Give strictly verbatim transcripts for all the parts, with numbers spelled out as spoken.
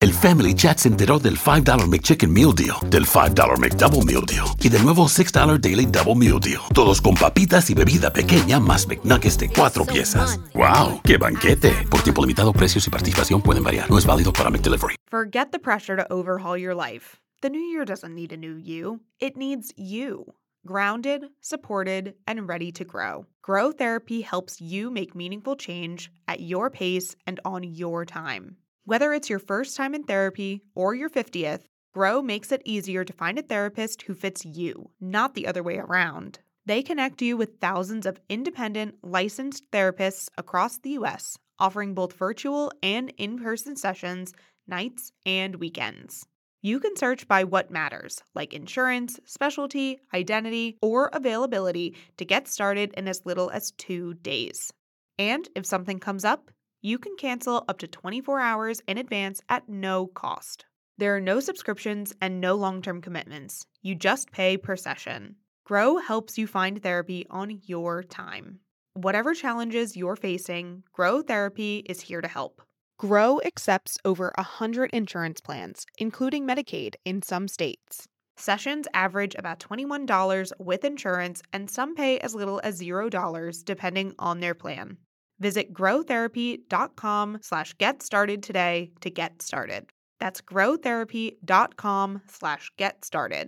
El Family Chat se enteró del five dollar McChicken Meal Deal, del five dollar McDouble Meal Deal y del nuevo six dollar Daily Double Meal Deal. Todos con papitas y bebida pequeña más McNuggets de cuatro piezas. ¡Wow! ¡Qué banquete! Por tiempo limitado, precios y participación pueden variar. No es válido para McDelivery. Forget the pressure to overhaul your life. The new year doesn't need a new you. It needs you. Grounded, supported, and ready to grow. Grow Therapy helps you make meaningful change at your pace and on your time. Whether it's your first time in therapy or your fiftieth, Grow makes it easier to find a therapist who fits you, not the other way around. They connect you with thousands of independent, licensed therapists across the U S, offering both virtual and in-person sessions, nights and weekends. You can search by what matters, like insurance, specialty, identity, or availability to get started in as little as two days. And if something comes up, you can cancel up to twenty-four hours in advance at no cost. There are no subscriptions and no long-term commitments. You just pay per session. Grow helps you find therapy on your time. Whatever challenges you're facing, Grow Therapy is here to help. Grow accepts over one hundred insurance plans, including Medicaid in some states. Sessions average about twenty-one dollars with insurance, and some pay as little as zero dollars depending on their plan. Visit growtherapy.com slash get started today to get started. That's growtherapy.com slash get started.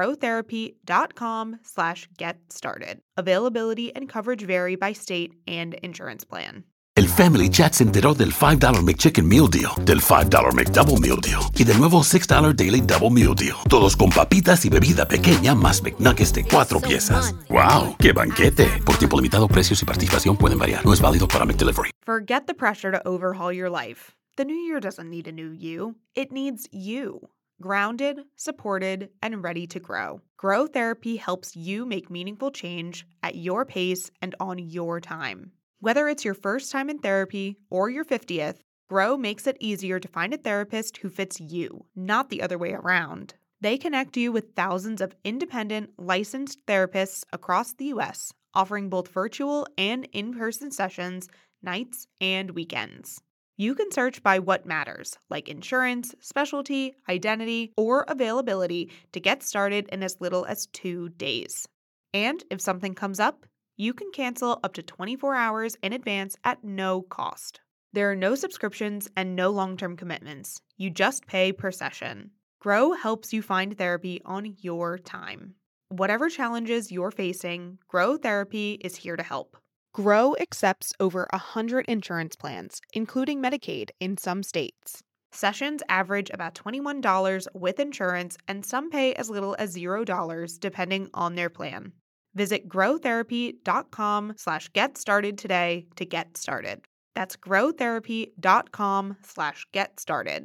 growtherapy.com slash get started. Availability and coverage vary by state and insurance plan. El Family Chat se enteró del five dollar McChicken Meal Deal, del five dollar McDouble Meal Deal y del nuevo six dollar Daily Double Meal Deal. Todos con papitas y bebida pequeña más McNuggets de cuatro piezas. ¡Wow! ¡Qué banquete! Por tiempo limitado, precios y participación pueden variar. No es válido para McDelivery. Forget the pressure to overhaul your life. The new year doesn't need a new you. It needs you. Grounded, supported, and ready to grow. Grow Therapy helps you make meaningful change at your pace and on your time. Whether it's your first time in therapy or your fiftieth, Grow makes it easier to find a therapist who fits you, not the other way around. They connect you with thousands of independent, licensed therapists across the U S, offering both virtual and in-person sessions, nights and weekends. You can search by what matters, like insurance, specialty, identity, or availability to get started in as little as two days. And if something comes up, you can cancel up to twenty-four hours in advance at no cost. There are no subscriptions and no long-term commitments. You just pay per session. Grow helps you find therapy on your time. Whatever challenges you're facing, Grow Therapy is here to help. Grow accepts over one hundred insurance plans, including Medicaid in some states. Sessions average about twenty-one dollars with insurance, and some pay as little as zero dollars depending on their plan. Visit growtherapy.com slash get started today to get started. That's growtherapy.com slash get started.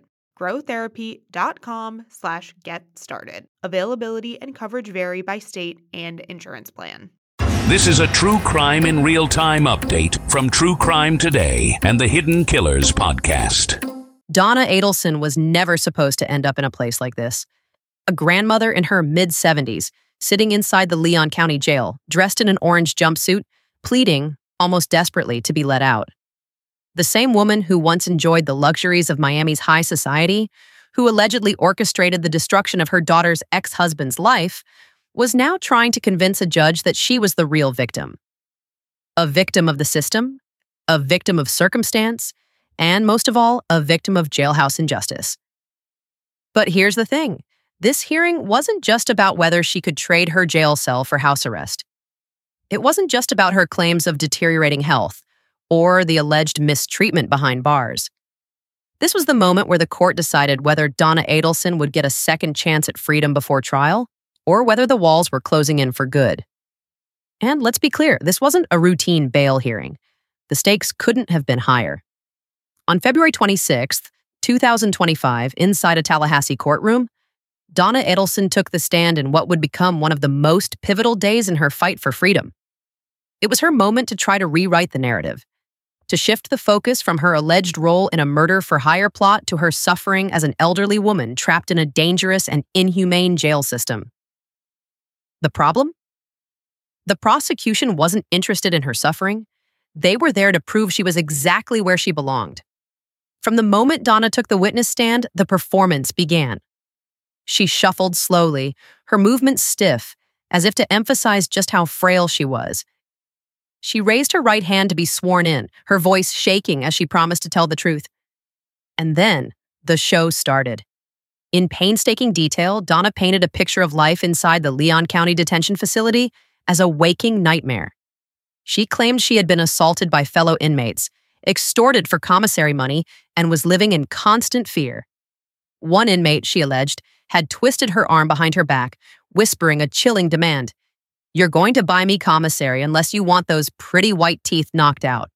growtherapy.com slash get started. Availability and coverage vary by state and insurance plan. This is a true crime in real time update from True Crime Today and the Hidden Killers podcast. Donna Adelson was never supposed to end up in a place like this. A grandmother in her mid-seventies, sitting inside the Leon County Jail, dressed in an orange jumpsuit, pleading, almost desperately, to be let out. The same woman who once enjoyed the luxuries of Miami's high society, who allegedly orchestrated the destruction of her daughter's ex-husband's life, was now trying to convince a judge that she was the real victim. A victim of the system, a victim of circumstance, and most of all, a victim of jailhouse injustice. But here's the thing. This hearing wasn't just about whether she could trade her jail cell for house arrest. It wasn't just about her claims of deteriorating health or the alleged mistreatment behind bars. This was the moment where the court decided whether Donna Adelson would get a second chance at freedom before trial or whether the walls were closing in for good. And let's be clear, this wasn't a routine bail hearing. The stakes couldn't have been higher. On February twenty-sixth, two thousand twenty-five, inside a Tallahassee courtroom, Donna Adelson took the stand in what would become one of the most pivotal days in her fight for freedom. It was her moment to try to rewrite the narrative, to shift the focus from her alleged role in a murder-for-hire plot to her suffering as an elderly woman trapped in a dangerous and inhumane jail system. The problem? The prosecution wasn't interested in her suffering. They were there to prove she was exactly where she belonged. From the moment Donna took the witness stand, the performance began. She shuffled slowly, her movements stiff, as if to emphasize just how frail she was. She raised her right hand to be sworn in, her voice shaking as she promised to tell the truth. And then, the show started. In painstaking detail, Donna painted a picture of life inside the Leon County Detention Facility as a waking nightmare. She claimed she had been assaulted by fellow inmates, extorted for commissary money, and was living in constant fear. One inmate, she alleged, had twisted her arm behind her back, whispering a chilling demand. "You're going to buy me commissary unless you want those pretty white teeth knocked out."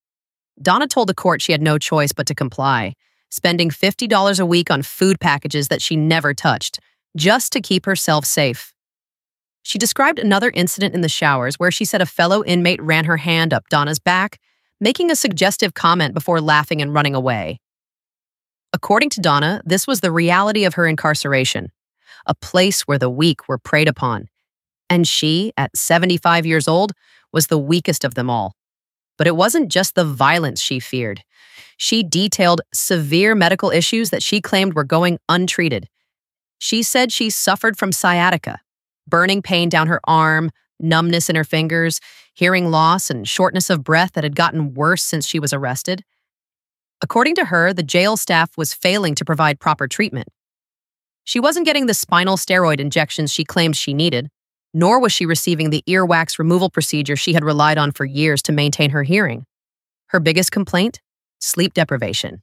Donna told the court she had no choice but to comply, spending fifty dollars a week on food packages that she never touched, just to keep herself safe. She described another incident in the showers where she said a fellow inmate ran her hand up Donna's back, making a suggestive comment before laughing and running away. According to Donna, this was the reality of her incarceration, a place where the weak were preyed upon. And she, at seventy-five years old, was the weakest of them all. But it wasn't just the violence she feared. She detailed severe medical issues that she claimed were going untreated. She said she suffered from sciatica, burning pain down her arm, numbness in her fingers, hearing loss, and shortness of breath that had gotten worse since she was arrested. According to her, the jail staff was failing to provide proper treatment. She wasn't getting the spinal steroid injections she claimed she needed, nor was she receiving the earwax removal procedure she had relied on for years to maintain her hearing. Her biggest complaint? Sleep deprivation.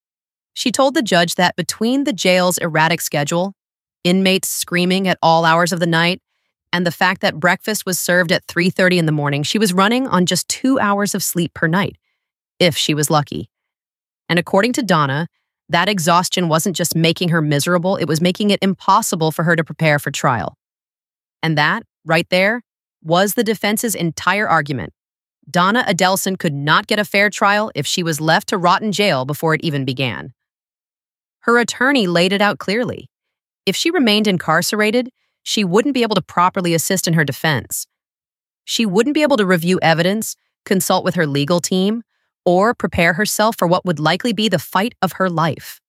She told the judge that between the jail's erratic schedule, inmates screaming at all hours of the night, and the fact that breakfast was served at three thirty in the morning, she was running on just two hours of sleep per night, if she was lucky. And according to Donna, that exhaustion wasn't just making her miserable, it was making it impossible for her to prepare for trial. And that, right there, was the defense's entire argument. Donna Adelson could not get a fair trial if she was left to rot in jail before it even began. Her attorney laid it out clearly. If she remained incarcerated, she wouldn't be able to properly assist in her defense. She wouldn't be able to review evidence, consult with her legal team, or prepare herself for what would likely be the fight of her life.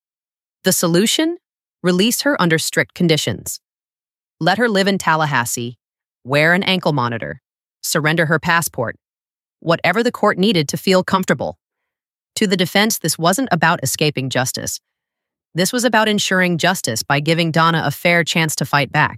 The solution? Release her under strict conditions. Let her live in Tallahassee, wear an ankle monitor, surrender her passport, whatever the court needed to feel comfortable. To the defense, this wasn't about escaping justice. This was about ensuring justice by giving Donna a fair chance to fight back.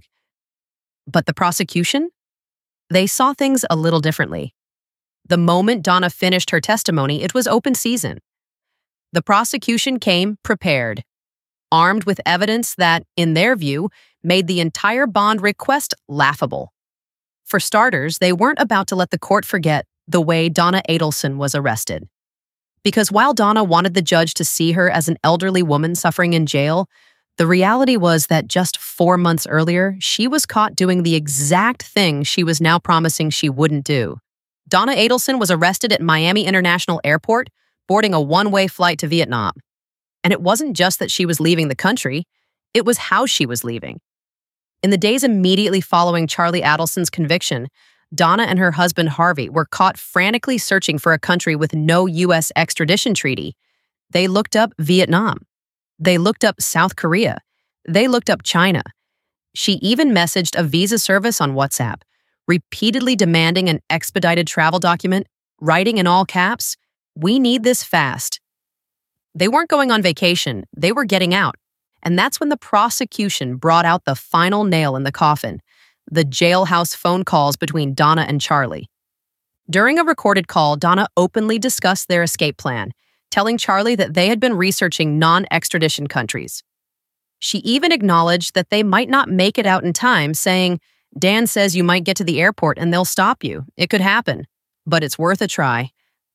But the prosecution? They saw things a little differently. The moment Donna finished her testimony, it was open season. The prosecution came prepared, armed with evidence that, in their view, made the entire bond request laughable. For starters, they weren't about to let the court forget the way Donna Adelson was arrested. Because while Donna wanted the judge to see her as an elderly woman suffering in jail, the reality was that just four months earlier, she was caught doing the exact thing she was now promising she wouldn't do. Donna Adelson was arrested at Miami International Airport, boarding a one-way flight to Vietnam. And it wasn't just that she was leaving the country, it was how she was leaving. In the days immediately following Charlie Adelson's conviction, Donna and her husband Harvey were caught frantically searching for a country with no U S extradition treaty. They looked up Vietnam. They looked up South Korea. They looked up China. She even messaged a visa service on WhatsApp, repeatedly demanding an expedited travel document, writing in all caps, "We need this fast." They weren't going on vacation, they were getting out. And that's when the prosecution brought out the final nail in the coffin, the jailhouse phone calls between Donna and Charlie. During a recorded call, Donna openly discussed their escape plan, telling Charlie that they had been researching non-extradition countries. She even acknowledged that they might not make it out in time, saying, "Dan says you might get to the airport and they'll stop you. It could happen, but it's worth a try."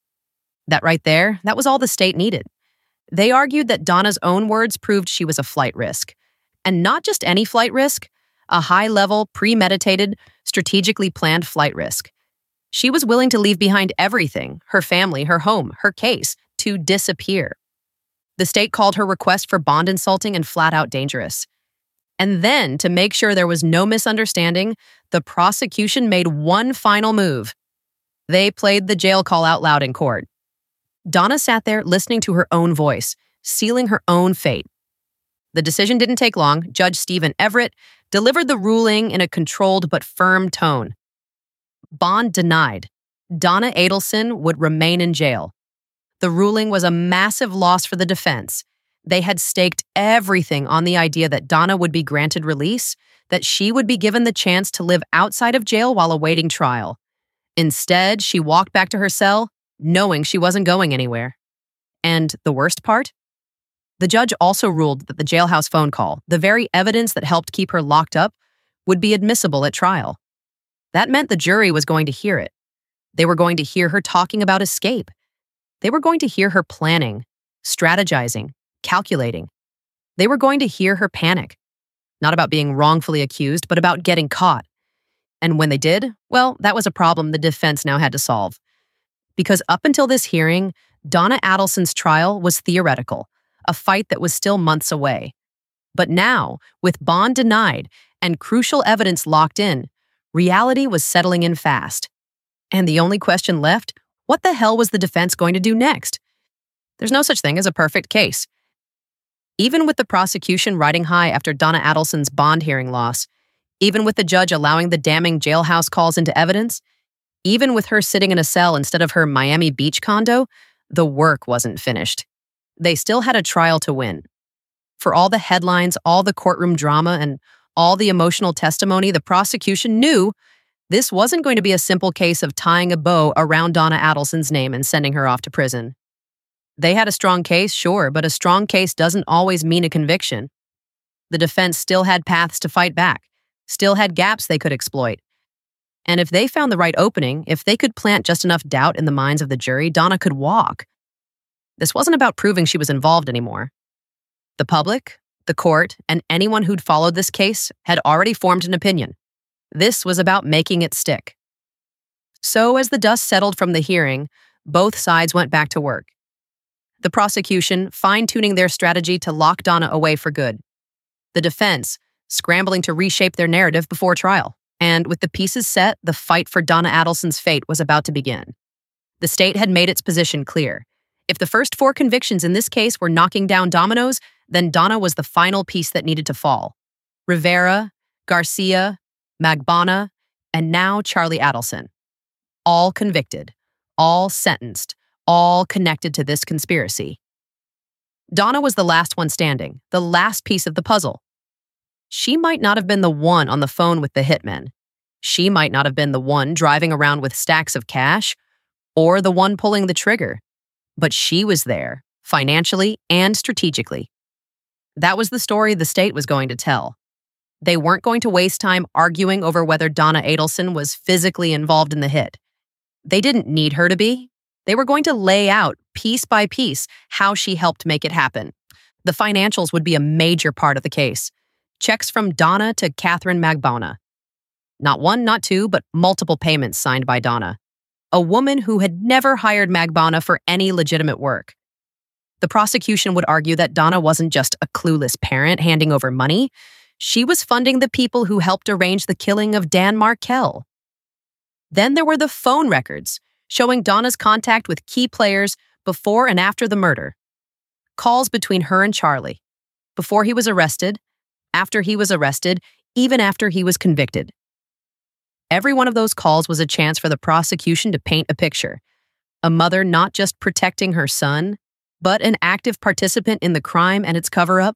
That right there, that was all the state needed. They argued that Donna's own words proved she was a flight risk. And not just any flight risk, a high-level, premeditated, strategically planned flight risk. She was willing to leave behind everything, her family, her home, her case, to disappear. The state called her request for bond insulting and flat-out dangerous. And then, to make sure there was no misunderstanding, the prosecution made one final move. They played the jail call out loud in court. Donna sat there listening to her own voice, sealing her own fate. The decision didn't take long. Judge Stephen Everett delivered the ruling in a controlled but firm tone. Bond denied. Donna Adelson would remain in jail. The ruling was a massive loss for the defense. They had staked everything on the idea that Donna would be granted release, that she would be given the chance to live outside of jail while awaiting trial. Instead, she walked back to her cell, knowing she wasn't going anywhere. And the worst part? The judge also ruled that the jailhouse phone call, the very evidence that helped keep her locked up, would be admissible at trial. That meant the jury was going to hear it. They were going to hear her talking about escape. They were going to hear her planning, strategizing, calculating. They were going to hear her panic. Not about being wrongfully accused, but about getting caught. And when they did, well, that was a problem the defense now had to solve. Because up until this hearing, Donna Adelson's trial was theoretical, a fight that was still months away. But now, with bond denied and crucial evidence locked in, reality was settling in fast. And the only question left, what the hell was the defense going to do next? There's no such thing as a perfect case. Even with the prosecution riding high after Donna Adelson's bond hearing loss, even with the judge allowing the damning jailhouse calls into evidence, even with her sitting in a cell instead of her Miami Beach condo, the work wasn't finished. They still had a trial to win. For all the headlines, all the courtroom drama, and all the emotional testimony, the prosecution knew this wasn't going to be a simple case of tying a bow around Donna Adelson's name and sending her off to prison. They had a strong case, sure, but a strong case doesn't always mean a conviction. The defense still had paths to fight back, still had gaps they could exploit. And if they found the right opening, if they could plant just enough doubt in the minds of the jury, Donna could walk. This wasn't about proving she was involved anymore. The public, the court, and anyone who'd followed this case had already formed an opinion. This was about making it stick. So as the dust settled from the hearing, both sides went back to work. The prosecution fine-tuning their strategy to lock Donna away for good. The defense scrambling to reshape their narrative before trial. And with the pieces set, the fight for Donna Adelson's fate was about to begin. The state had made its position clear. If the first four convictions in this case were knocking down dominoes, then Donna was the final piece that needed to fall. Rivera, Garcia, Magbana, and now Charlie Adelson. All convicted, all sentenced, all connected to this conspiracy. Donna was the last one standing, the last piece of the puzzle. She might not have been the one on the phone with the hitmen. She might not have been the one driving around with stacks of cash, or the one pulling the trigger. But she was there, financially and strategically. That was the story the state was going to tell. They weren't going to waste time arguing over whether Donna Adelson was physically involved in the hit. They didn't need her to be. They were going to lay out, piece by piece, how she helped make it happen. The financials would be a major part of the case. Checks from Donna to Catherine Magbana. Not one, not two, but multiple payments signed by Donna. A woman who had never hired Magbana for any legitimate work. The prosecution would argue that Donna wasn't just a clueless parent handing over money. She was funding the people who helped arrange the killing of Dan Markel. Then there were the phone records, showing Donna's contact with key players before and after the murder. Calls between her and Charlie. Before he was arrested, after he was arrested, even after he was convicted. Every one of those calls was a chance for the prosecution to paint a picture. A mother not just protecting her son, but an active participant in the crime and its cover-up.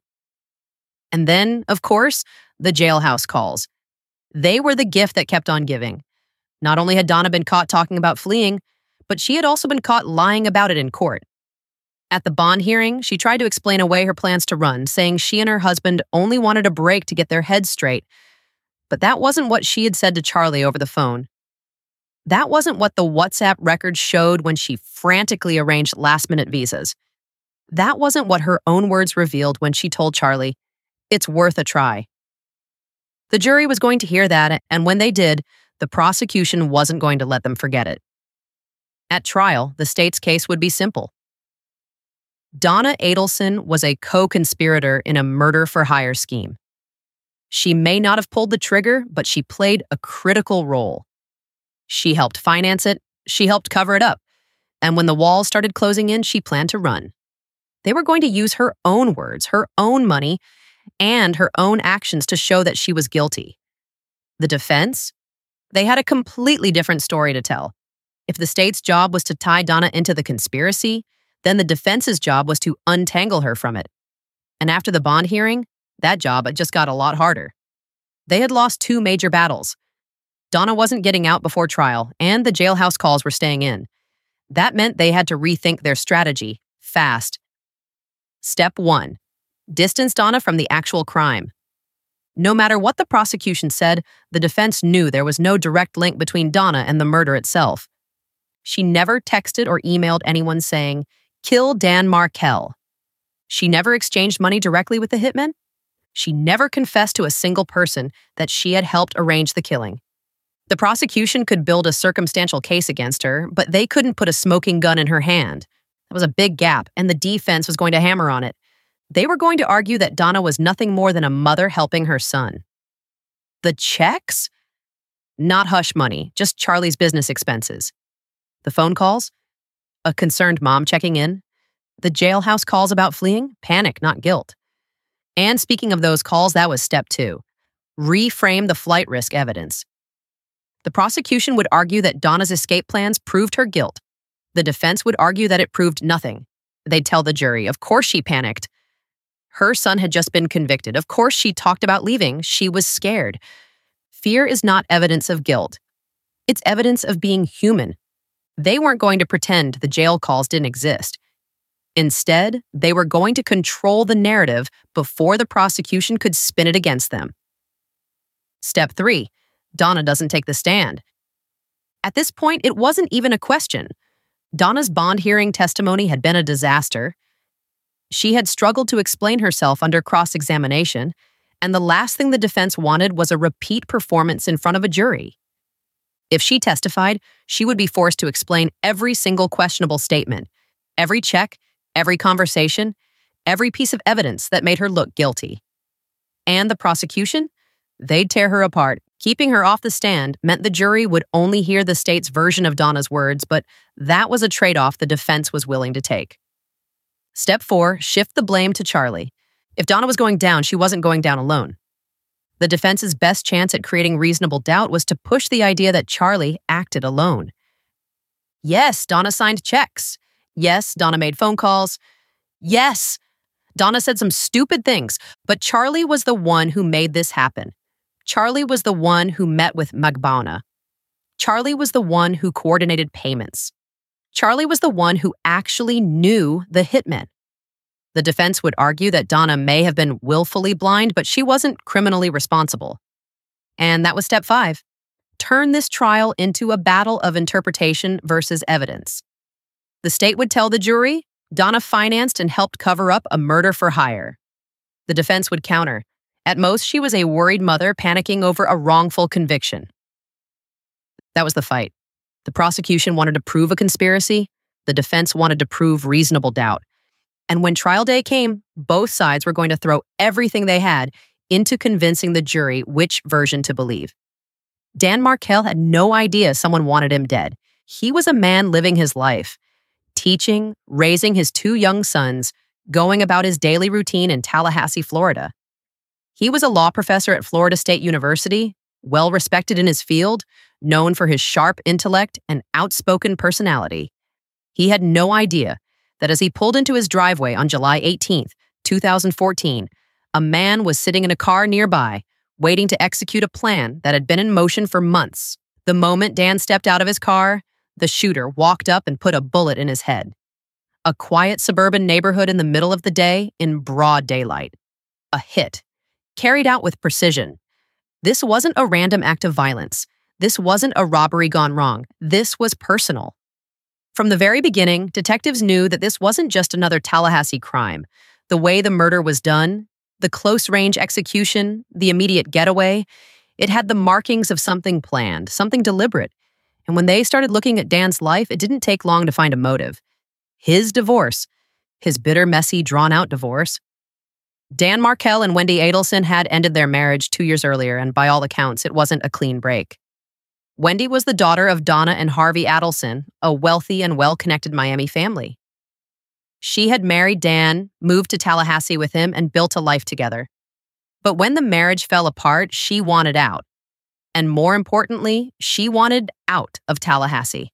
And then, of course, the jailhouse calls. They were the gift that kept on giving. Not only had Donna been caught talking about fleeing, but she had also been caught lying about it in court. At the bond hearing, she tried to explain away her plans to run, saying she and her husband only wanted a break to get their heads straight. But that wasn't what she had said to Charlie over the phone. That wasn't what the WhatsApp records showed when she frantically arranged last-minute visas. That wasn't what her own words revealed when she told Charlie, "It's worth a try." The jury was going to hear that, and when they did, the prosecution wasn't going to let them forget it. At trial, the state's case would be simple. Donna Adelson was a co-conspirator in a murder-for-hire scheme. She may not have pulled the trigger, but she played a critical role. She helped finance it. She helped cover it up. And when the walls started closing in, she planned to run. They were going to use her own words, her own money, and her own actions to show that she was guilty. The defense? They had a completely different story to tell. If the state's job was to tie Donna into the conspiracy, then the defense's job was to untangle her from it. And after the bond hearing, that job just got a lot harder. They had lost two major battles. Donna wasn't getting out before trial, and the jailhouse calls were staying in. That meant they had to rethink their strategy, fast. Step one, distance Donna from the actual crime. No matter what the prosecution said, the defense knew there was no direct link between Donna and the murder itself. She never texted or emailed anyone saying, "Kill Dan Markel." She never exchanged money directly with the hitmen. She never confessed to a single person that she had helped arrange the killing. The prosecution could build a circumstantial case against her, but they couldn't put a smoking gun in her hand. That was a big gap, and the defense was going to hammer on it. They were going to argue that Donna was nothing more than a mother helping her son. The checks? Not hush money, just Charlie's business expenses. The phone calls? A concerned mom checking in. The jailhouse calls about fleeing? Panic, not guilt. And speaking of those calls, that was step two. Reframe the flight risk evidence. The prosecution would argue that Donna's escape plans proved her guilt. The defense would argue that it proved nothing. They'd tell the jury, of course she panicked. Her son had just been convicted. Of course she talked about leaving. She was scared. Fear is not evidence of guilt. It's evidence of being human. They weren't going to pretend the jail calls didn't exist. Instead, they were going to control the narrative before the prosecution could spin it against them. Step three, Donna doesn't take the stand. At this point, it wasn't even a question. Donna's bond hearing testimony had been a disaster. She had struggled to explain herself under cross-examination, and the last thing the defense wanted was a repeat performance in front of a jury. If she testified, she would be forced to explain every single questionable statement, every check, every conversation, every piece of evidence that made her look guilty. And the prosecution? They'd tear her apart. Keeping her off the stand meant the jury would only hear the state's version of Donna's words, but that was a trade-off the defense was willing to take. Step four, shift the blame to Charlie. If Donna was going down, she wasn't going down alone. The defense's best chance at creating reasonable doubt was to push the idea that Charlie acted alone. Yes, Donna signed checks. Yes, Donna made phone calls. Yes, Donna said some stupid things, but Charlie was the one who made this happen. Charlie was the one who met with Magbana. Charlie was the one who coordinated payments. Charlie was the one who actually knew the hitmen. The defense would argue that Donna may have been willfully blind, but she wasn't criminally responsible. And that was step five. Turn this trial into a battle of interpretation versus evidence. The state would tell the jury, Donna financed and helped cover up a murder for hire. The defense would counter. At most, she was a worried mother panicking over a wrongful conviction. That was the fight. The prosecution wanted to prove a conspiracy. The defense wanted to prove reasonable doubt. And when trial day came, both sides were going to throw everything they had into convincing the jury which version to believe. Dan Markel had no idea someone wanted him dead. He was a man living his life, teaching, raising his two young sons, going about his daily routine in Tallahassee, Florida. He was a law professor at Florida State University, well respected in his field, known for his sharp intellect and outspoken personality. He had no idea that as he pulled into his driveway on July eighteenth, two thousand fourteen, a man was sitting in a car nearby, waiting to execute a plan that had been in motion for months. The moment Dan stepped out of his car, the shooter walked up and put a bullet in his head. A quiet suburban neighborhood in the middle of the day in broad daylight. A hit, carried out with precision. This wasn't a random act of violence. This wasn't a robbery gone wrong. This was personal. From the very beginning, detectives knew that this wasn't just another Tallahassee crime. The way the murder was done, the close-range execution, the immediate getaway, it had the markings of something planned, something deliberate. And when they started looking at Dan's life, it didn't take long to find a motive. His divorce. His bitter, messy, drawn-out divorce. Dan Markel and Wendy Adelson had ended their marriage two years earlier, and by all accounts, it wasn't a clean break. Wendy was the daughter of Donna and Harvey Adelson, a wealthy and well-connected Miami family. She had married Dan, moved to Tallahassee with him, and built a life together. But when the marriage fell apart, she wanted out. And more importantly, she wanted out of Tallahassee.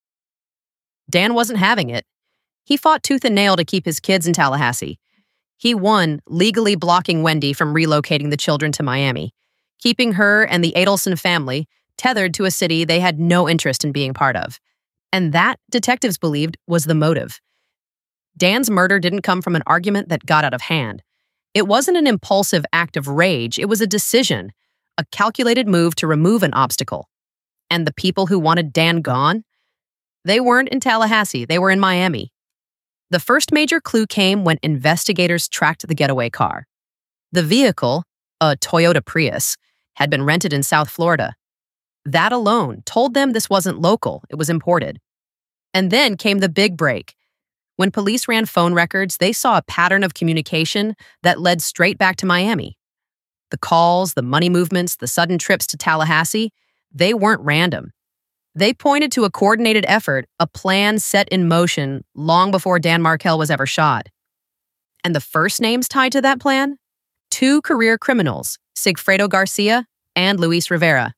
Dan wasn't having it. He fought tooth and nail to keep his kids in Tallahassee. He won, legally blocking Wendy from relocating the children to Miami, keeping her and the Adelson family tethered to a city they had no interest in being part of. And that, detectives believed, was the motive. Dan's murder didn't come from an argument that got out of hand. It wasn't an impulsive act of rage. It was a decision, a calculated move to remove an obstacle. And the people who wanted Dan gone? They weren't in Tallahassee. They were in Miami. The first major clue came when investigators tracked the getaway car. The vehicle, a Toyota Prius, had been rented in South Florida. That alone told them this wasn't local, it was imported. And then came the big break. When police ran phone records, they saw a pattern of communication that led straight back to Miami. The calls, the money movements, the sudden trips to Tallahassee, they weren't random. They pointed to a coordinated effort, a plan set in motion long before Dan Markel was ever shot. And the first names tied to that plan? Two career criminals, Sigfredo Garcia and Luis Rivera.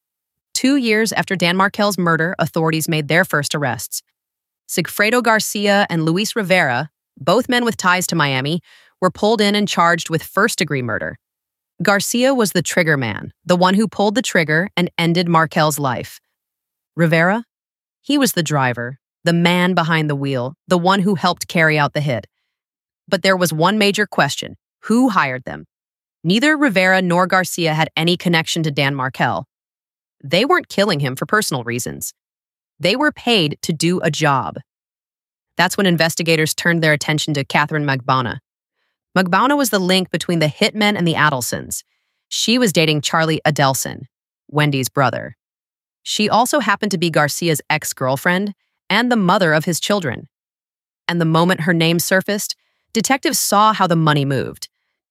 Two years after Dan Markel's murder, authorities made their first arrests. Sigfredo Garcia and Luis Rivera, both men with ties to Miami, were pulled in and charged with first-degree murder. Garcia was the trigger man, the one who pulled the trigger and ended Markel's life. Rivera? He was the driver, the man behind the wheel, the one who helped carry out the hit. But there was one major question. Who hired them? Neither Rivera nor Garcia had any connection to Dan Markel. They weren't killing him for personal reasons. They were paid to do a job. That's when investigators turned their attention to Catherine Magbana. Magbana was the link between the hitmen and the Adelsons. She was dating Charlie Adelson, Wendy's brother. She also happened to be Garcia's ex-girlfriend and the mother of his children. And the moment her name surfaced, detectives saw how the money moved.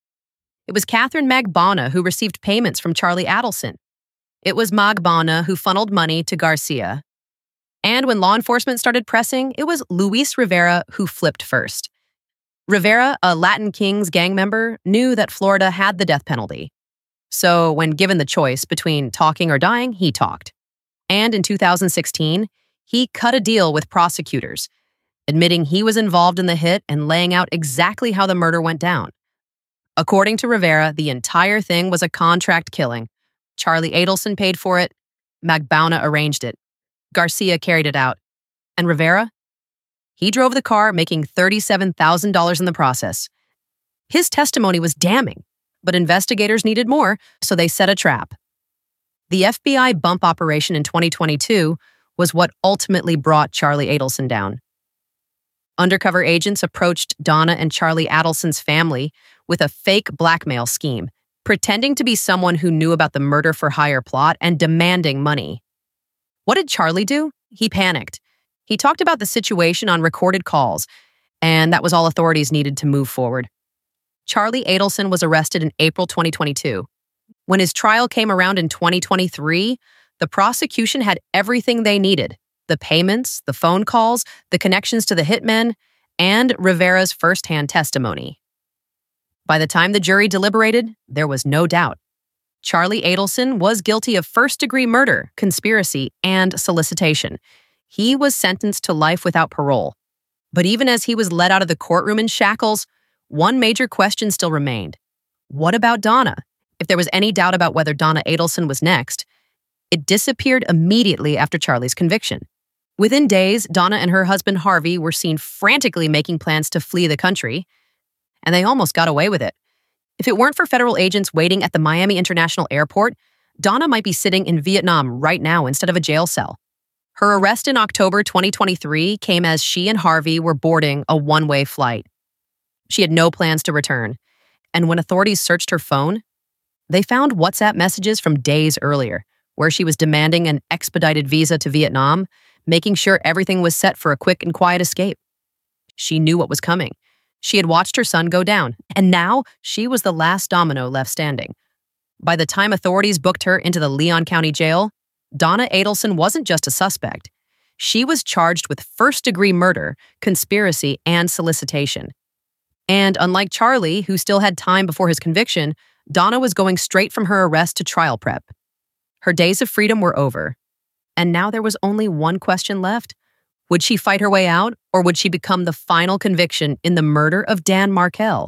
It was Catherine Magbana who received payments from Charlie Adelson. It was Magbana who funneled money to Garcia. And when law enforcement started pressing, it was Luis Rivera who flipped first. Rivera, a Latin Kings gang member, knew that Florida had the death penalty. So when given the choice between talking or dying, he talked. And in two thousand sixteen, he cut a deal with prosecutors, admitting he was involved in the hit and laying out exactly how the murder went down. According to Rivera, the entire thing was a contract killing. Charlie Adelson paid for it. Magbana arranged it. Garcia carried it out. And Rivera? He drove the car, making thirty-seven thousand dollars in the process. His testimony was damning, but investigators needed more, so they set a trap. The F B I bump operation in twenty twenty-two was what ultimately brought Charlie Adelson down. Undercover agents approached Donna and Charlie Adelson's family with a fake blackmail scheme, pretending to be someone who knew about the murder-for-hire plot and demanding money. What did Charlie do? He panicked. He talked about the situation on recorded calls, and that was all authorities needed to move forward. Charlie Adelson was arrested in April twenty twenty-two. When his trial came around in twenty twenty-three, the prosecution had everything they needed: the payments, the phone calls, the connections to the hitmen, and Rivera's firsthand testimony. By the time the jury deliberated, there was no doubt. Charlie Adelson was guilty of first-degree murder, conspiracy, and solicitation. He was sentenced to life without parole. But even as he was let out of the courtroom in shackles, one major question still remained. What about Donna? If there was any doubt about whether Donna Adelson was next, it disappeared immediately after Charlie's conviction. Within days, Donna and her husband Harvey were seen frantically making plans to flee the country, and they almost got away with it. If it weren't for federal agents waiting at the Miami International Airport, Donna might be sitting in Vietnam right now instead of a jail cell. Her arrest in October twenty twenty-three came as she and Harvey were boarding a one-way flight. She had no plans to return, and when authorities searched her phone, they found WhatsApp messages from days earlier, where she was demanding an expedited visa to Vietnam, making sure everything was set for a quick and quiet escape. She knew what was coming. She had watched her son go down, and now she was the last domino left standing. By the time authorities booked her into the Leon County Jail, Donna Adelson wasn't just a suspect. She was charged with first-degree murder, conspiracy, and solicitation. And unlike Charlie, who still had time before his conviction, Donna was going straight from her arrest to trial prep. Her days of freedom were over. And now there was only one question left. Would she fight her way out, or would she become the final conviction in the murder of Dan Markel?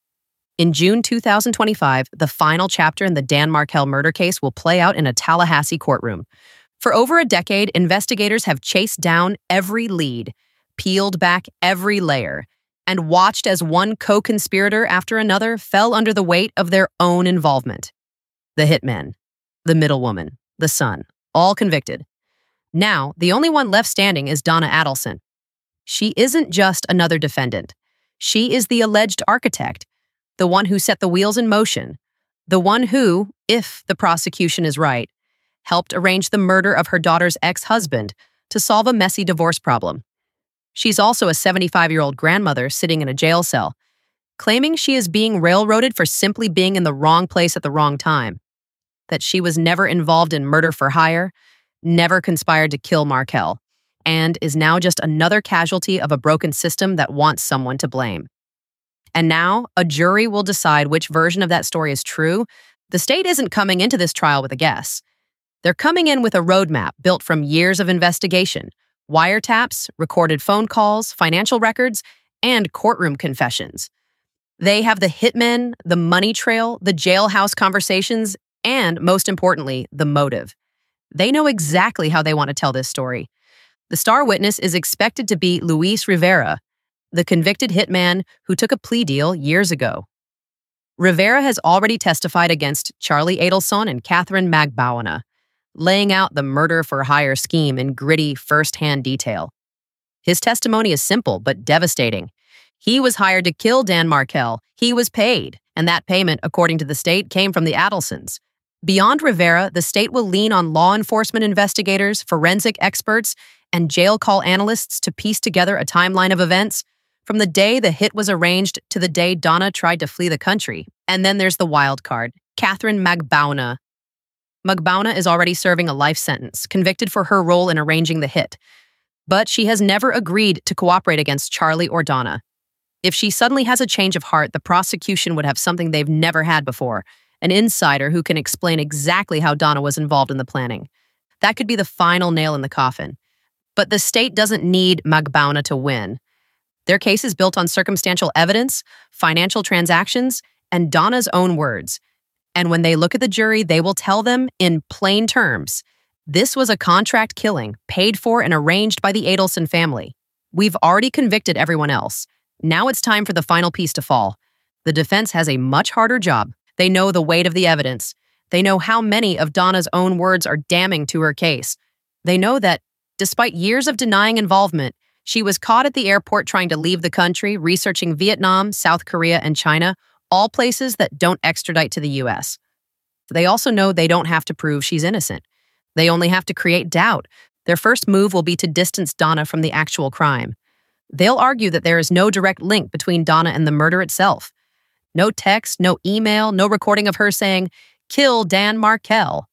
In June two thousand twenty-five, the final chapter in the Dan Markel murder case will play out in a Tallahassee courtroom. For over a decade, investigators have chased down every lead, peeled back every layer, and watched as one co-conspirator after another fell under the weight of their own involvement. The hitmen, the middlewoman, the son, all convicted. Now, the only one left standing is Donna Adelson. She isn't just another defendant. She is the alleged architect, the one who set the wheels in motion, the one who, if the prosecution is right, helped arrange the murder of her daughter's ex-husband to solve a messy divorce problem. She's also a seventy-five-year-old grandmother sitting in a jail cell, claiming she is being railroaded for simply being in the wrong place at the wrong time, that she was never involved in murder for hire, never conspired to kill Markel, and is now just another casualty of a broken system that wants someone to blame. And now, a jury will decide which version of that story is true. The state isn't coming into this trial with a guess. They're coming in with a roadmap built from years of investigation, wiretaps, recorded phone calls, financial records, and courtroom confessions. They have the hitmen, the money trail, the jailhouse conversations, and, most importantly, the motive. They know exactly how they want to tell this story. The star witness is expected to be Luis Rivera, the convicted hitman who took a plea deal years ago. Rivera has already testified against Charlie Adelson and Catherine Magbanua, laying out the murder-for-hire scheme in gritty, first-hand detail. His testimony is simple but devastating. He was hired to kill Dan Markel. He was paid, and that payment, according to the state, came from the Adelsons. Beyond Rivera, the state will lean on law enforcement investigators, forensic experts, and jail call analysts to piece together a timeline of events from the day the hit was arranged to the day Donna tried to flee the country. And then there's the wild card, Catherine Magbanua. Magbanua is already serving a life sentence, convicted for her role in arranging the hit. But she has never agreed to cooperate against Charlie or Donna. If she suddenly has a change of heart, the prosecution would have something they've never had before, an insider who can explain exactly how Donna was involved in the planning. That could be the final nail in the coffin. But the state doesn't need Magbanua to win. Their case is built on circumstantial evidence, financial transactions, and Donna's own words. And when they look at the jury, they will tell them, in plain terms, this was a contract killing, paid for and arranged by the Adelson family. We've already convicted everyone else. Now it's time for the final piece to fall. The defense has a much harder job. They know the weight of the evidence. They know how many of Donna's own words are damning to her case. They know that, despite years of denying involvement, she was caught at the airport trying to leave the country, researching Vietnam, South Korea, and China, all places that don't extradite to the U S. They also know they don't have to prove she's innocent. They only have to create doubt. Their first move will be to distance Donna from the actual crime. They'll argue that there is no direct link between Donna and the murder itself. No text, no email, no recording of her saying, "Kill Dan Markel."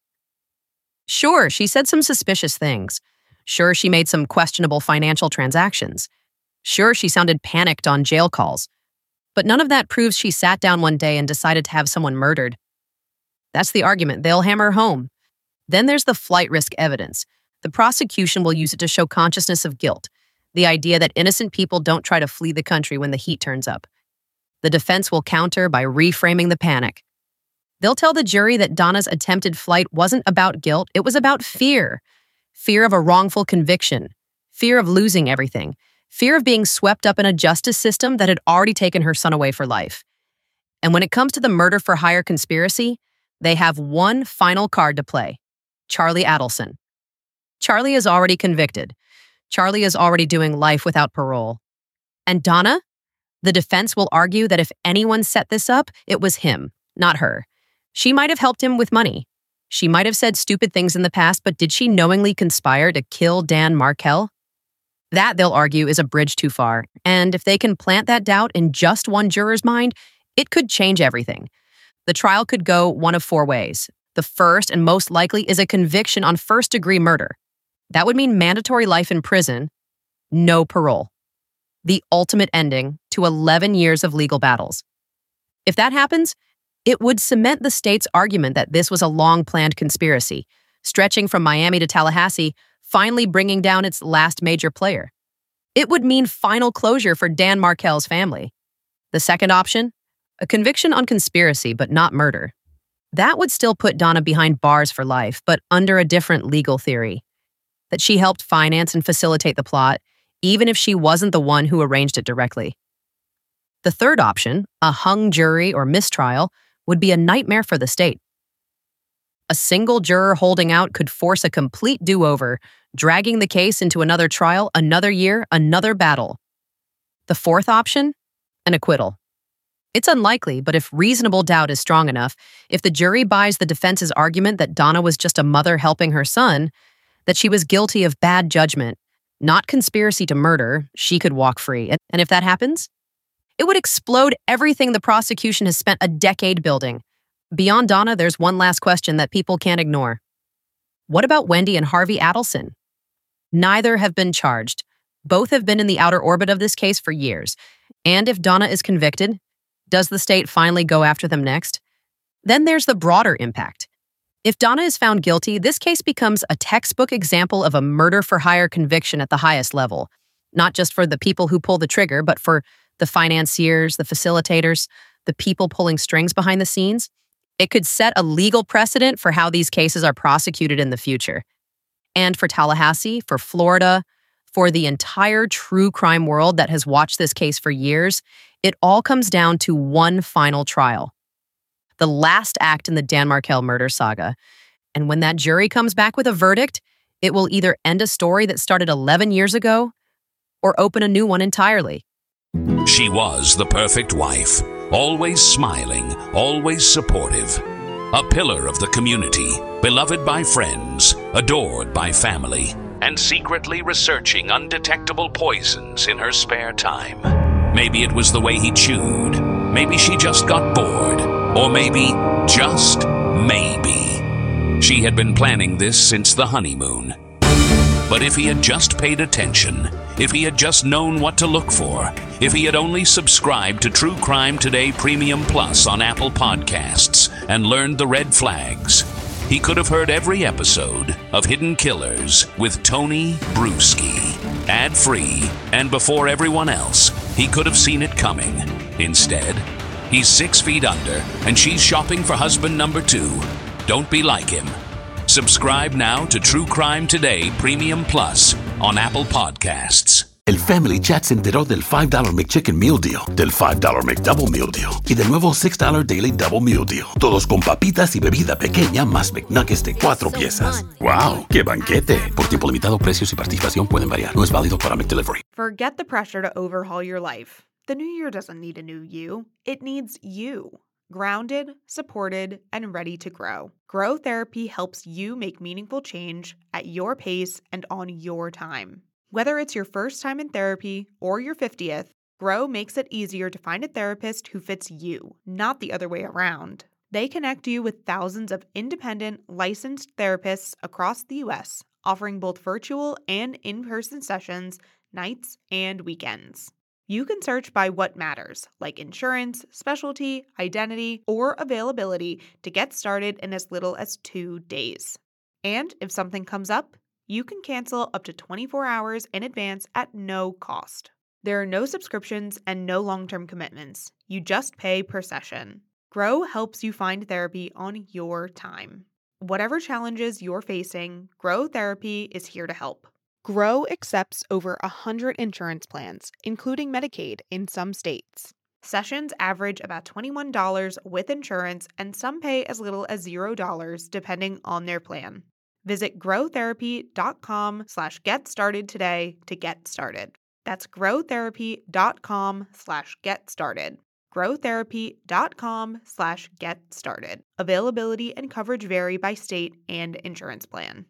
Sure, she said some suspicious things. Sure, she made some questionable financial transactions. Sure, she sounded panicked on jail calls. But none of that proves she sat down one day and decided to have someone murdered. That's the argument they'll hammer home. Then there's the flight risk evidence. The prosecution will use it to show consciousness of guilt, the idea that innocent people don't try to flee the country when the heat turns up. The defense will counter by reframing the panic. They'll tell the jury that Donna's attempted flight wasn't about guilt, it was about fear. Fear of a wrongful conviction. Fear of losing everything. Fear of being swept up in a justice system that had already taken her son away for life. And when it comes to the murder-for-hire conspiracy, they have one final card to play. Charlie Adelson. Charlie is already convicted. Charlie is already doing life without parole. And Donna? The defense will argue that if anyone set this up, it was him, not her. She might have helped him with money. She might have said stupid things in the past, but did she knowingly conspire to kill Dan Markel? That, they'll argue, is a bridge too far. And if they can plant that doubt in just one juror's mind, it could change everything. The trial could go one of four ways. The first and most likely is a conviction on first-degree murder. That would mean mandatory life in prison, no parole. The ultimate ending to eleven years of legal battles. If that happens, it would cement the state's argument that this was a long-planned conspiracy, stretching from Miami to Tallahassee, finally bringing down its last major player. It would mean final closure for Dan Markel's family. The second option? A conviction on conspiracy, but not murder. That would still put Donna behind bars for life, but under a different legal theory. That she helped finance and facilitate the plot, even if she wasn't the one who arranged it directly. The third option, a hung jury or mistrial, would be a nightmare for the state. A single juror holding out could force a complete do-over, dragging the case into another trial, another year, another battle. The fourth option? An acquittal. It's unlikely, but if reasonable doubt is strong enough, if the jury buys the defense's argument that Donna was just a mother helping her son, that she was guilty of bad judgment, not conspiracy to murder, she could walk free. And if that happens, it would explode everything the prosecution has spent a decade building. Beyond Donna, there's one last question that people can't ignore. What about Wendy and Harvey Adelson? Neither have been charged. Both have been in the outer orbit of this case for years. And if Donna is convicted, does the state finally go after them next? Then there's the broader impact. If Donna is found guilty, this case becomes a textbook example of a murder-for-hire conviction at the highest level, not just for the people who pull the trigger, but for the financiers, the facilitators, the people pulling strings behind the scenes. It could set a legal precedent for how these cases are prosecuted in the future. And for Tallahassee, for Florida, for the entire true crime world that has watched this case for years, it all comes down to one final trial. The last act in the Dan Markel murder saga. And when that jury comes back with a verdict, it will either end a story that started eleven years ago or open a new one entirely. She was the perfect wife, always smiling, always supportive. A pillar of the community, beloved by friends, adored by family, and secretly researching undetectable poisons in her spare time. Maybe it was the way he chewed. Maybe she just got bored. Or maybe, just maybe, she had been planning this since the honeymoon. But if he had just paid attention, if he had just known what to look for, if he had only subscribed to True Crime Today Premium Plus on Apple Podcasts and learned the red flags, he could have heard every episode of Hidden Killers with Tony Bruschi, ad-free, and before everyone else. He could have seen it coming. Instead, he's six feet under, and she's shopping for husband number two. Don't be like him. Subscribe now to True Crime Today Premium Plus on Apple Podcasts. El Family Chat se enteró del five dollar McChicken Meal Deal, del five dollar McDouble Meal Deal y del nuevo six dollar Daily Double Meal Deal. Todos con papitas y bebida pequeña más McNuggets de cuatro piezas. ¡Wow! ¡Qué banquete! Por tiempo limitado, precios y participación pueden variar. No es válido para McDelivery. Forget the pressure to overhaul your life. The new year doesn't need a new you. It needs you. Grounded, supported, and ready to grow. Grow Therapy helps you make meaningful change at your pace and on your time. Whether it's your first time in therapy or your fiftieth, Grow makes it easier to find a therapist who fits you, not the other way around. They connect you with thousands of independent, licensed therapists across the U S, offering both virtual and in-person sessions, nights and weekends. You can search by what matters, like insurance, specialty, identity, or availability to get started in as little as two days. And if something comes up, you can cancel up to twenty-four hours in advance at no cost. There are no subscriptions and no long-term commitments. You just pay per session. Grow helps you find therapy on your time. Whatever challenges you're facing, Grow Therapy is here to help. Grow accepts over one hundred insurance plans, including Medicaid in some states. Sessions average about twenty-one dollars with insurance, and some pay as little as zero dollars depending on their plan. Visit growtherapy.com slash get started today to get started. That's growtherapy.com slash get started. growtherapy.com slash get started. Availability and coverage vary by state and insurance plan.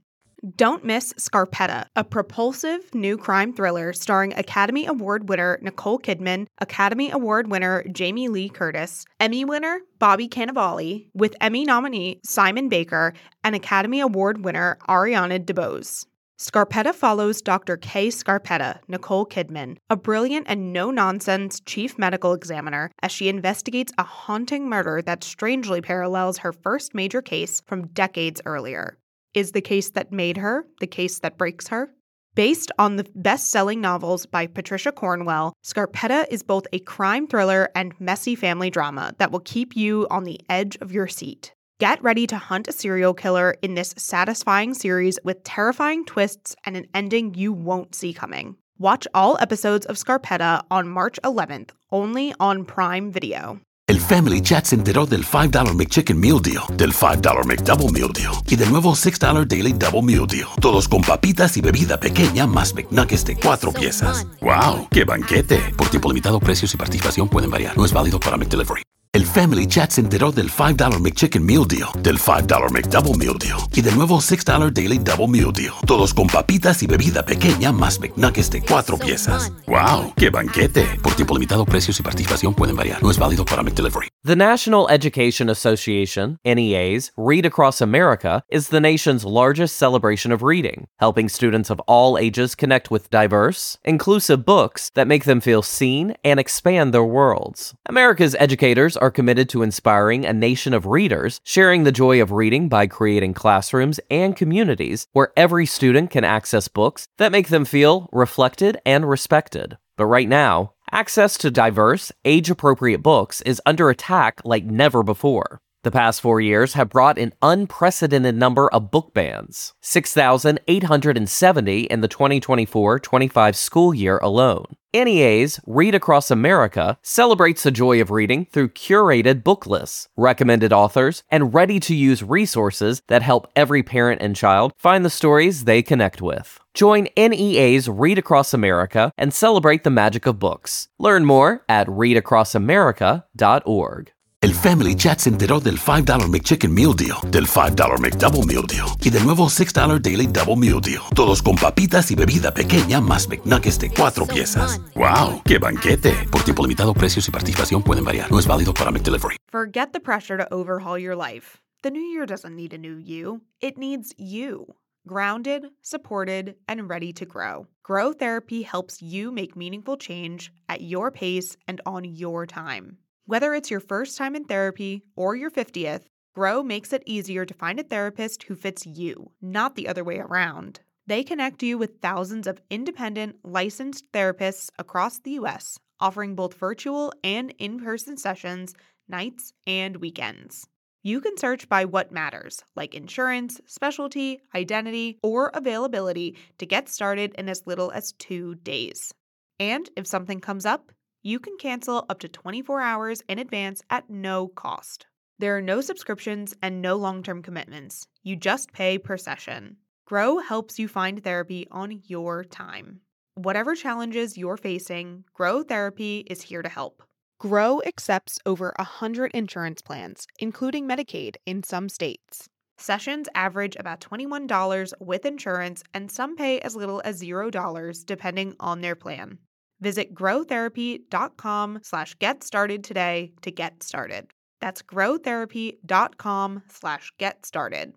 Don't miss Scarpetta, a propulsive new crime thriller starring Academy Award winner Nicole Kidman, Academy Award winner Jamie Lee Curtis, Emmy winner Bobby Cannavale, with Emmy nominee Simon Baker and Academy Award winner Ariana DeBose. Scarpetta follows Doctor Kay Scarpetta, Nicole Kidman, a brilliant and no-nonsense chief medical examiner, as she investigates a haunting murder that strangely parallels her first major case from decades earlier. Is the case that made her the case that breaks her? Based on the best-selling novels by Patricia Cornwell, Scarpetta is both a crime thriller and messy family drama that will keep you on the edge of your seat. Get ready to hunt a serial killer in this satisfying series with terrifying twists and an ending you won't see coming. Watch all episodes of Scarpetta on March eleventh, only on Prime Video. El Family Chat se enteró del five dollar McChicken Meal Deal, del five dollar McDouble Meal Deal y del nuevo six dollar Daily Double Meal Deal. Todos con papitas y bebida pequeña más McNuggets de cuatro piezas. ¡Wow! ¡Qué banquete! Por tiempo limitado, precios y participación pueden variar. No es válido para McDelivery. El Family Chat se enteró del five dollar McChicken Meal Deal, del five dollar McDouble Meal Deal y del nuevo six dollar Daily Double Meal Deal. Todos con papitas y bebida pequeña más McNuggets de cuatro piezas. ¡Wow! ¡Qué banquete! Por tiempo limitado, precios y participación pueden variar. No es válido para McDelivery. The National Education Association, N E A's, Read Across America is the nation's largest celebration of reading, helping students of all ages connect with diverse, inclusive books that make them feel seen and expand their worlds. America's educators are committed to inspiring a nation of readers, sharing the joy of reading by creating classrooms and communities where every student can access books that make them feel reflected and respected. But right now, access to diverse, age-appropriate books is under attack like never before. The past four years have brought an unprecedented number of book bans, six thousand eight hundred seventy in the twenty twenty-four twenty-five school year alone. N E A's Read Across America celebrates the joy of reading through curated book lists, recommended authors, and ready-to-use resources that help every parent and child find the stories they connect with. Join N E A's Read Across America and celebrate the magic of books. Learn more at read across america dot org. El Family Chat se enteró del five dollar McChicken Meal Deal, del five dollar McDouble Meal Deal y del nuevo six dollar Daily Double Meal Deal. Todos con papitas y bebida pequeña más McNuggets de cuatro piezas. ¡Wow! ¡Qué banquete! Por tiempo limitado, precios y participación pueden variar. No es válido para McDelivery. Forget the pressure to overhaul your life. The new year doesn't need a new you. It needs you. Grounded, supported, and ready to grow. Grow Therapy helps you make meaningful change at your pace and on your time. Whether it's your first time in therapy or your fiftieth, Grow makes it easier to find a therapist who fits you, not the other way around. They connect you with thousands of independent, licensed therapists across the U S, offering both virtual and in-person sessions, nights and weekends. You can search by what matters, like insurance, specialty, identity, or availability, to get started in as little as two days. And if something comes up, you can cancel up to twenty-four hours in advance at no cost. There are no subscriptions and no long-term commitments. You just pay per session. Grow helps you find therapy on your time. Whatever challenges you're facing, Grow Therapy is here to help. Grow accepts over one hundred insurance plans, including Medicaid in some states. Sessions average about twenty-one dollars with insurance, and some pay as little as zero dollars depending on their plan. Visit growtherapy.com slash get started today to get started. That's growtherapy.com slash get started.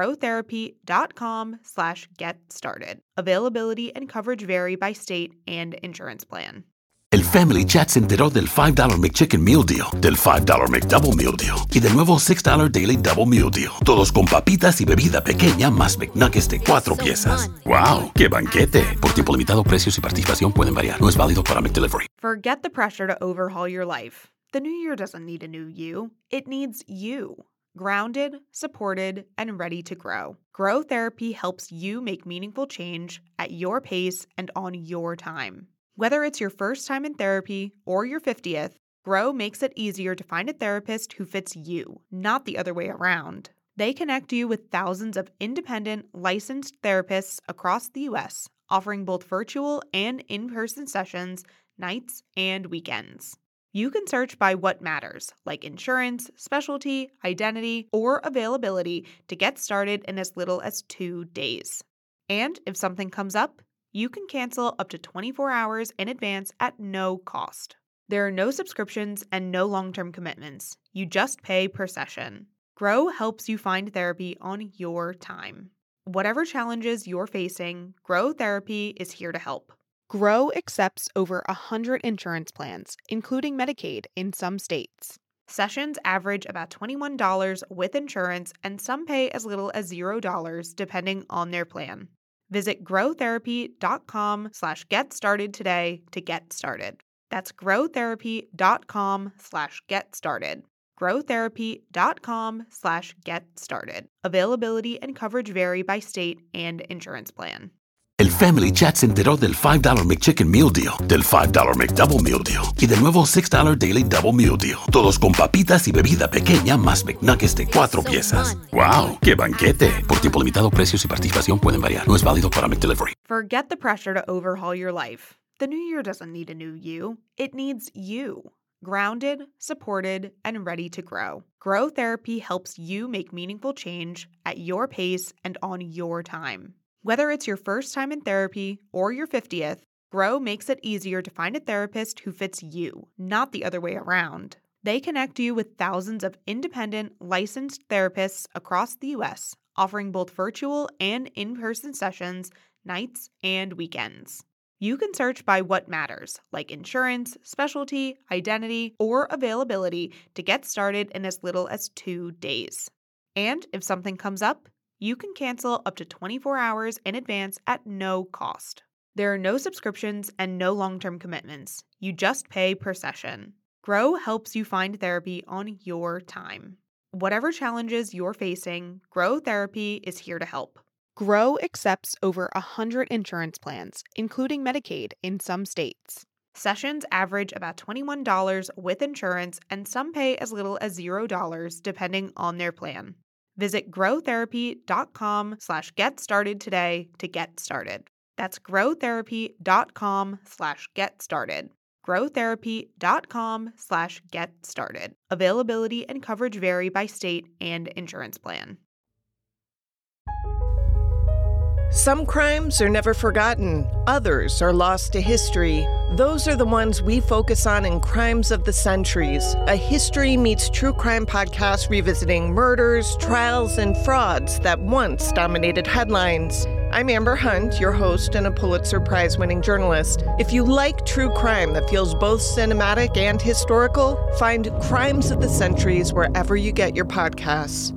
growtherapy.com slash get started. Availability and coverage vary by state and insurance plan. El Family Chat se enteró del five dollar McChicken Meal Deal, del five dollar McDouble Meal Deal y del nuevo six dollar Daily Double Meal Deal. Todos con papitas y bebida pequeña más McNuggets de cuatro piezas. ¡Wow! ¡Qué banquete! Por tiempo limitado, precios y participación pueden variar. No es válido para McDelivery. Forget the pressure to overhaul your life. The new year doesn't need a new you. It needs you. Grounded, supported, and ready to grow. Grow Therapy helps you make meaningful change at your pace and on your time. Whether it's your first time in therapy or your fiftieth, Grow makes it easier to find a therapist who fits you, not the other way around. They connect you with thousands of independent, licensed therapists across the U S, offering both virtual and in-person sessions, nights and weekends. You can search by what matters, like insurance, specialty, identity, or availability, to get started in as little as two days. And if something comes up, you can cancel up to twenty-four hours in advance at no cost. There are no subscriptions and no long-term commitments. You just pay per session. Grow helps you find therapy on your time. Whatever challenges you're facing, Grow Therapy is here to help. Grow accepts over one hundred insurance plans, including Medicaid in some states. Sessions average about twenty-one dollars with insurance, and some pay as little as zero dollars depending on their plan. Visit growtherapy.com slash get started today to get started. That's growtherapy.com slash get started. growtherapy.com slash get started. Availability and coverage vary by state and insurance plan. El Family Chat se enteró del five dollar McChicken Meal Deal, del five dollar McDouble Meal Deal y del nuevo six dollar Daily Double Meal Deal. Todos con papitas y bebida pequeña más McNuggets de cuatro piezas. ¡Wow! ¡Qué banquete! Por tiempo limitado, precios y participación pueden variar. No es válido para McDelivery. Forget the pressure to overhaul your life. The new year doesn't need a new you. It needs you. Grounded, supported, and ready to grow. Grow Therapy helps you make meaningful change at your pace and on your time. Whether it's your first time in therapy or your fiftieth, Grow makes it easier to find a therapist who fits you, not the other way around. They connect you with thousands of independent, licensed therapists across the U S, offering both virtual and in-person sessions, nights and weekends. You can search by what matters, like insurance, specialty, identity, or availability, to get started in as little as two days. And if something comes up, you can cancel up to twenty-four hours in advance at no cost. There are no subscriptions and no long-term commitments. You just pay per session. Grow helps you find therapy on your time. Whatever challenges you're facing, Grow Therapy is here to help. Grow accepts over one hundred insurance plans, including Medicaid in some states. Sessions average about twenty-one dollars with insurance, and some pay as little as zero dollars depending on their plan. Visit growtherapy.com slash get started today to get started. That's growtherapy.com slash get started. growtherapy.com slash get started. Availability and coverage vary by state and insurance plan. Some crimes are never forgotten. Others are lost to history. Those are the ones we focus on in Crimes of the Centuries, a history meets true crime podcast revisiting murders, trials, and frauds that once dominated headlines. I'm Amber Hunt, your host and a Pulitzer Prize-winning journalist. If you like true crime that feels both cinematic and historical, find Crimes of the Centuries wherever you get your podcasts.